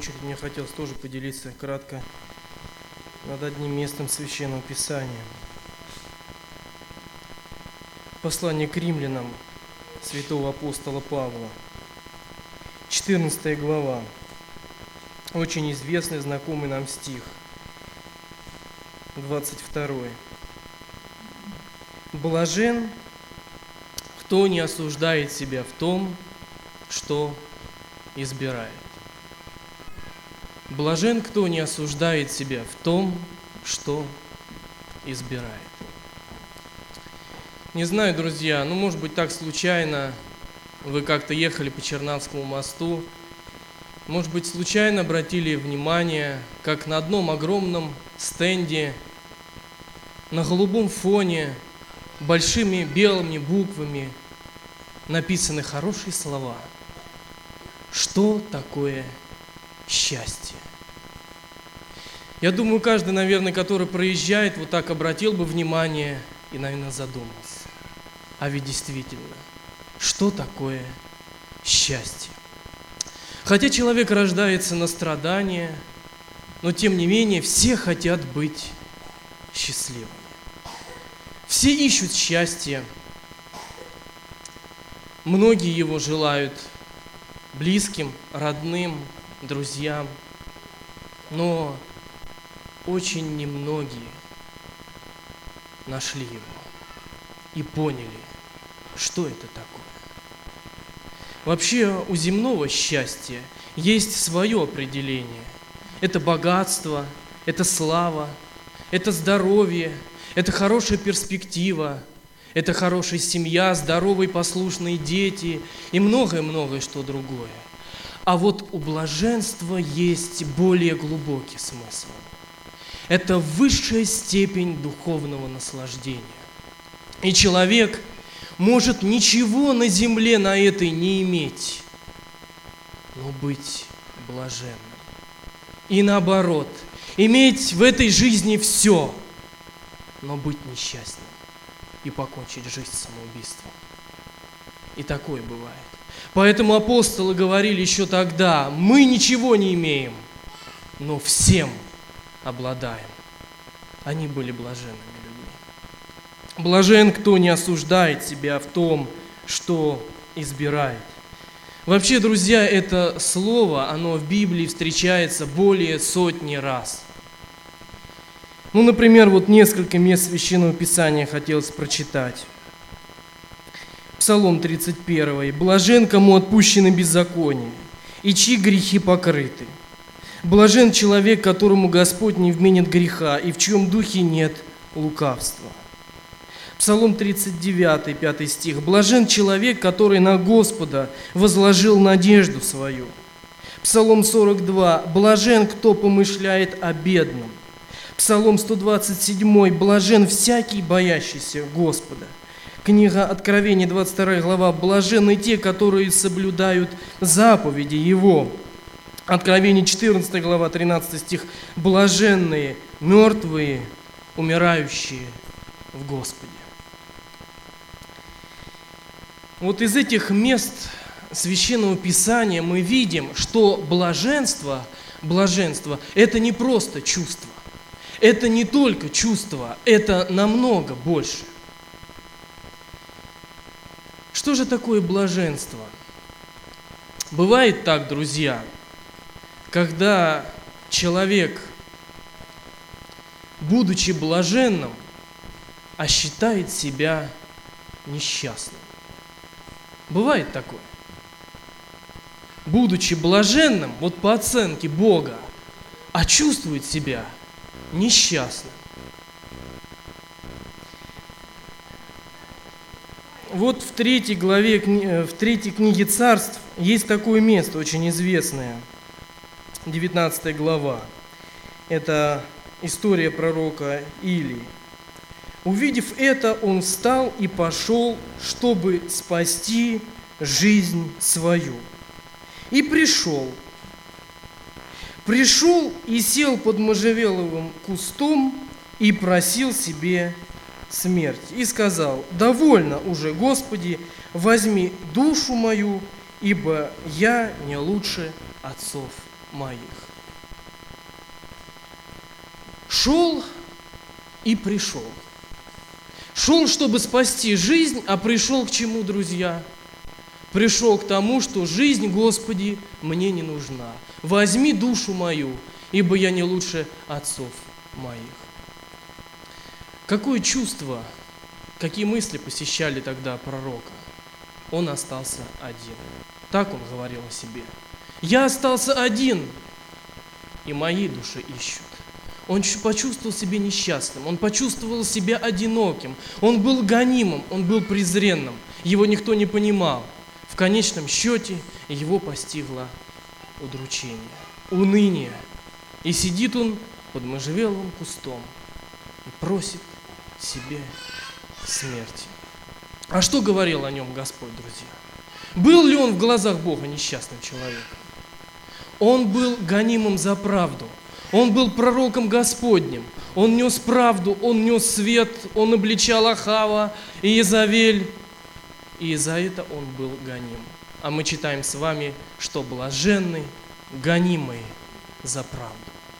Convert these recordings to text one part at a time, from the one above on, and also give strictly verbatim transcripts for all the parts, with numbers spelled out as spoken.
очередь мне хотелось тоже поделиться кратко над одним местом Священного Писания. Послание к римлянам святого апостола Павла, четырнадцатая глава, очень известный, знакомый нам стих, двадцать второй. «Блажен, кто не осуждает себя в том, что избирает». Блажен, кто не осуждает себя в том, что избирает. Не знаю, друзья, ну, может быть, так случайно вы как-то ехали по Чернавскому мосту, может быть, случайно обратили внимание, как на одном огромном стенде на голубом фоне большими белыми буквами написаны хорошие слова. Что такое счастье? Я думаю, каждый, наверное, который проезжает, вот так обратил бы внимание и, наверное, задумался. А ведь действительно, что такое счастье? Хотя человек рождается на страдания, но тем не менее все хотят быть счастливыми. Все ищут счастья. Многие его желают близким, родным, друзьям, но очень немногие нашли его и поняли, что это такое. Вообще у земного счастья есть свое определение. Это богатство, это слава, это здоровье, это хорошая перспектива, это хорошая семья, здоровые послушные дети и многое-многое что другое. А вот у блаженства есть более глубокий смысл. Это высшая степень духовного наслаждения. И человек может ничего на земле на этой не иметь, но быть блаженным. И наоборот, иметь в этой жизни все, но быть несчастным и покончить жизнь самоубийством. И такое бывает. Поэтому апостолы говорили еще тогда: мы ничего не имеем, но всем обладаем. Они были блаженными людьми. Блажен, кто не осуждает себя в том, что избирает. Вообще, друзья, это слово, оно в Библии встречается более сотни раз. Ну, например, вот несколько мест Священного Писания хотелось прочитать. Псалом тридцать один. «Блажен, кому отпущены беззакония, и чьи грехи покрыты. Блажен человек, которому Господь не вменит греха, и в чьем духе нет лукавства». Псалом тридцать девять, пятый стих. «Блажен человек, который на Господа возложил надежду свою». Псалом сорок два. «Блажен, кто помышляет о бедном». Псалом сто двадцать семь. «Блажен всякий, боящийся Господа». Книга Откровения, двадцать вторая глава. «Блаженны те, которые соблюдают заповеди Его». Откровение, четырнадцатая глава, тринадцатый стих. «Блаженные, мертвые, умирающие в Господе». Вот из этих мест Священного Писания мы видим, что блаженство, блаженство – это не просто чувство. Это не только чувство, это намного больше. Что же такое блаженство? Бывает так, друзья, когда человек, будучи блаженным, а считает себя несчастным. Бывает такое. Будучи блаженным, вот по оценке Бога, а чувствует себя несчастным. Вот в третьей главе, в третьей книге Царств есть такое место, очень известное, девятнадцатая глава. Это история пророка Илии. «Увидев это, он встал и пошел, чтобы спасти жизнь свою. И пришел. Пришел и сел под можжевеловым кустом и просил себе смерть. И сказал: довольно уже, Господи, возьми душу мою, ибо я не лучше отцов моих. Шел и пришел. Шел, чтобы спасти жизнь, а пришел к чему, друзья? Пришел к тому, что жизнь, Господи, мне не нужна. Возьми душу мою, ибо я не лучше отцов моих. Какое чувство, какие мысли посещали тогда пророка? Он остался один. Так он говорил о себе. Я остался один, и моей души ищут. Он почувствовал себя несчастным, он почувствовал себя одиноким, он был гонимым, он был презренным, его никто не понимал. В конечном счете его постигло удручение, уныние. И сидит он под можжевеловым кустом и просит себе смерти. А что говорил о нем Господь, друзья? Был ли он в глазах Бога несчастным человеком? Он был гонимым за правду. Он был пророком Господним. Он нес правду, он нес свет, он обличал Ахава и Иезавель. И за это он был гоним. А мы читаем с вами, что блаженны, гонимые за правду.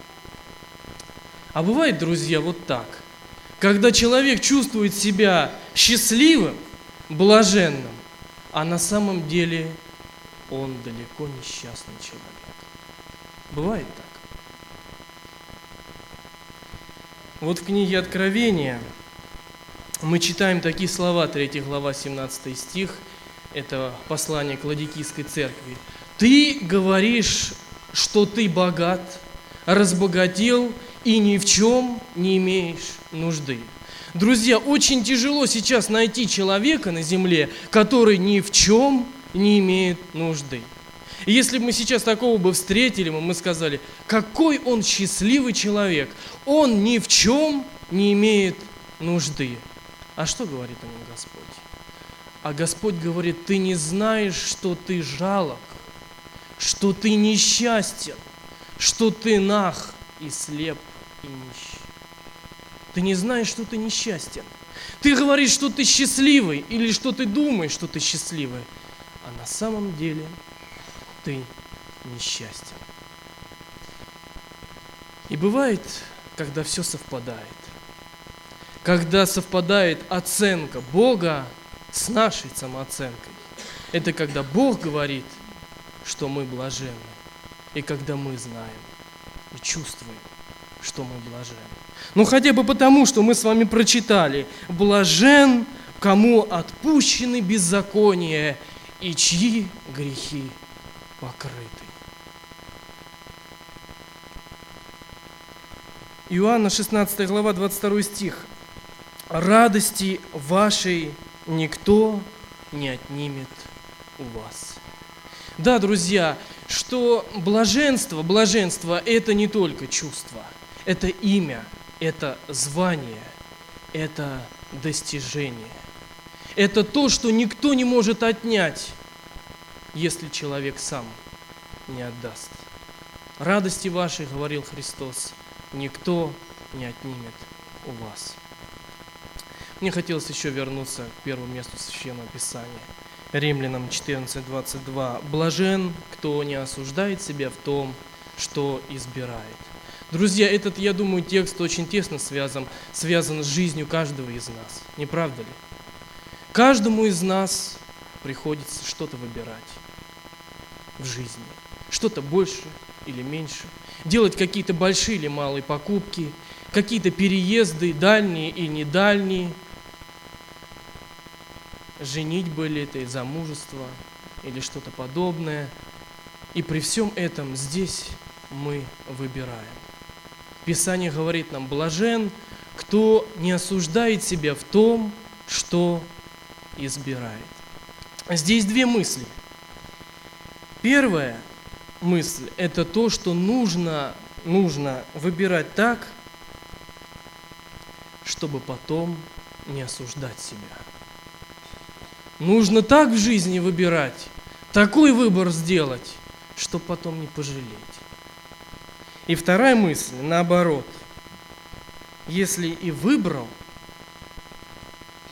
А бывает, друзья, вот так. Когда человек чувствует себя счастливым, блаженным, а на самом деле он далеко несчастный человек. Бывает так. Вот в книге Откровения мы читаем такие слова, третья глава, семнадцатый стих, это послание к Ладикийской церкви. «Ты говоришь, что ты богат, разбогател и ни в чем не имеешь нужды». Друзья, очень тяжело сейчас найти человека на земле, который ни в чем не имеет нужды. И если бы мы сейчас такого бы встретили, мы сказали, какой он счастливый человек, он ни в чем не имеет нужды. А что говорит о нем Господь? А Господь говорит, ты не знаешь, что ты жалок, что ты несчастен, что ты наг и слеп и нищ. Ты не знаешь, что ты несчастен. Ты говоришь, что ты счастливый, или что ты думаешь, что ты счастливый, а на самом деле ты несчастен. И бывает, когда все совпадает. Когда совпадает оценка Бога с нашей самооценкой. Это когда Бог говорит, что мы блаженны. И когда мы знаем и чувствуем, что мы блаженны. Ну хотя бы потому, что мы с вами прочитали. Блажен, кому отпущены беззакония и чьи грехи покрыты. Иоанна шестнадцатая глава, двадцать второй стих. «Радости вашей никто не отнимет у вас». Да, друзья, что блаженство, блаженство – это не только чувство, это имя, это звание, это достижение. Это то, что никто не может отнять, если человек сам не отдаст. Радости вашей, говорил Христос, никто не отнимет у вас. Мне хотелось еще вернуться к первому месту Священного Писания. Римлянам четырнадцать двадцать два. «Блажен, кто не осуждает себя в том, что избирает». Друзья, этот, я думаю, текст очень тесно связан, связан с жизнью каждого из нас. Не правда ли? Каждому из нас приходится что-то выбирать в жизни. Что-то больше или меньше. Делать какие-то большие или малые покупки, какие-то переезды, дальние и недальние. Женитьба ли это, замужество или что-то подобное. И при всем этом здесь мы выбираем. Писание говорит нам, блажен, кто не осуждает себя в том, что избирает. Здесь две мысли. Первая мысль – это то, что нужно, нужно выбирать так, чтобы потом не осуждать себя. Нужно так в жизни выбирать, такой выбор сделать, чтобы потом не пожалеть. И вторая мысль, наоборот. Если и выбрал,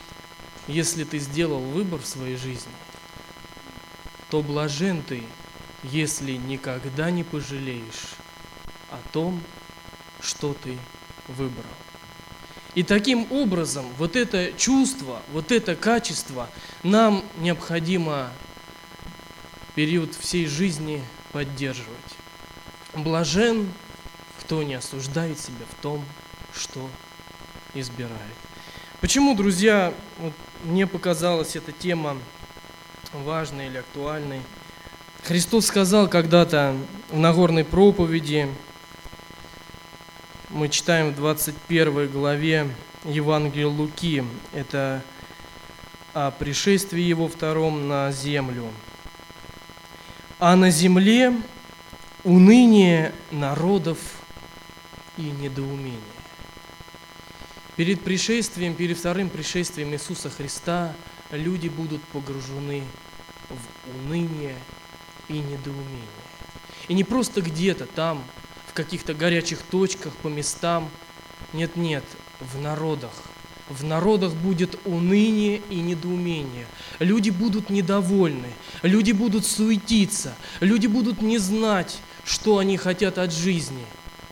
если ты сделал выбор в своей жизни, то блажен ты, если никогда не пожалеешь о том, что ты выбрал. И таким образом вот это чувство, вот это качество нам необходимо в период всей жизни поддерживать. Блажен, кто не осуждает себя в том, что избирает. Почему, друзья, вот мне показалась эта тема важной или актуальной? Христос сказал когда-то в Нагорной проповеди, мы читаем в двадцать первой главе Евангелия Луки, это о пришествии Его втором на землю. А на земле уныние народов и недоумение. Перед пришествием, перед вторым пришествием Иисуса Христа люди будут погружены в уныние и недоумение. И не просто где-то там, в каких-то горячих точках, по местам. Нет-нет, в народах. В народах будет уныние и недоумение. Люди будут недовольны, люди будут суетиться, люди будут не знать, что они хотят от жизни.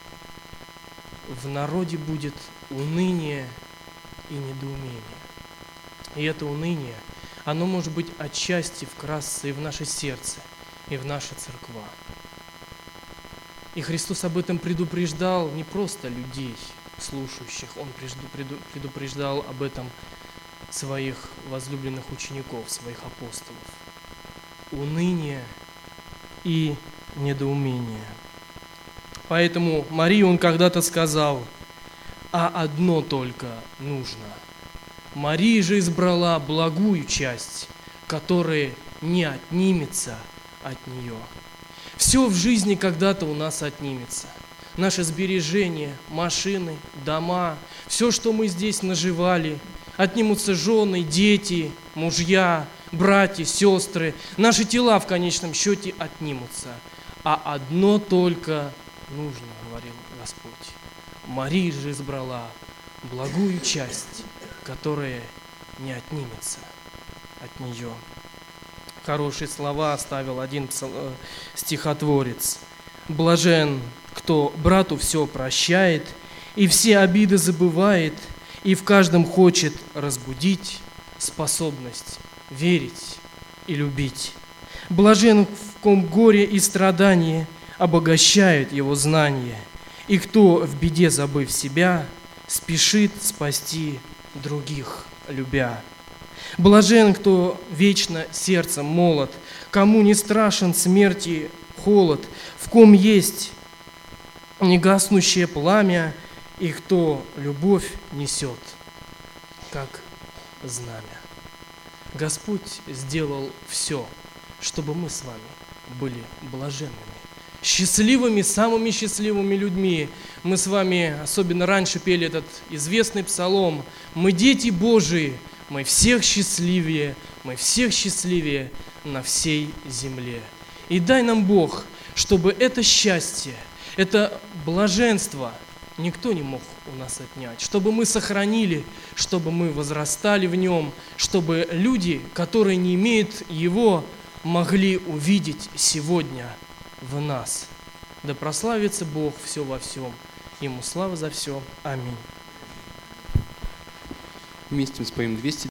В народе будет уныние и недоумение. И это уныние, оно может быть отчасти вкрасться и в наше сердце, и в наши церква. И Христос об этом предупреждал не просто людей, слушающих, Он предупреждал об этом своих возлюбленных учеников, своих апостолов. Уныние и недоумение. Поэтому Марии Он когда-то сказал: «А одно только нужно. Мария же избрала благую часть, которая не отнимется от нее». Все в жизни когда-то у нас отнимется. Наши сбережения, машины, дома, все, что мы здесь наживали, отнимутся жены, дети, мужья, братья, сестры. Наши тела в конечном счете отнимутся. А одно только нужно, говорил Господь. Мария же избрала благую часть, которая не отнимется от нее. Хорошие слова оставил один стихотворец. Блажен, кто брату все прощает, и все обиды забывает, и в каждом хочет разбудить способность верить и любить. Блажен, в ком горе и страдания обогащают его знания, и кто, в беде забыв себя, спешит спасти других, любя. Блажен, кто вечно сердцем молод, кому не страшен смерти холод, в ком есть негаснущее пламя, и кто любовь несет, как знамя. Господь сделал все, чтобы мы с вами были блаженными, счастливыми, самыми счастливыми людьми. Мы с вами, особенно раньше, пели этот известный псалом: «Мы дети Божии, мы всех счастливее, мы всех счастливее на всей земле». И дай нам Бог, чтобы это счастье, это блаженство никто не мог у нас отнять, чтобы мы сохранили, чтобы мы возрастали в нем, чтобы люди, которые не имеют его, могли увидеть сегодня в нас. Да прославится Бог все во всем. Ему слава за все. Аминь. Вместе мы споем двести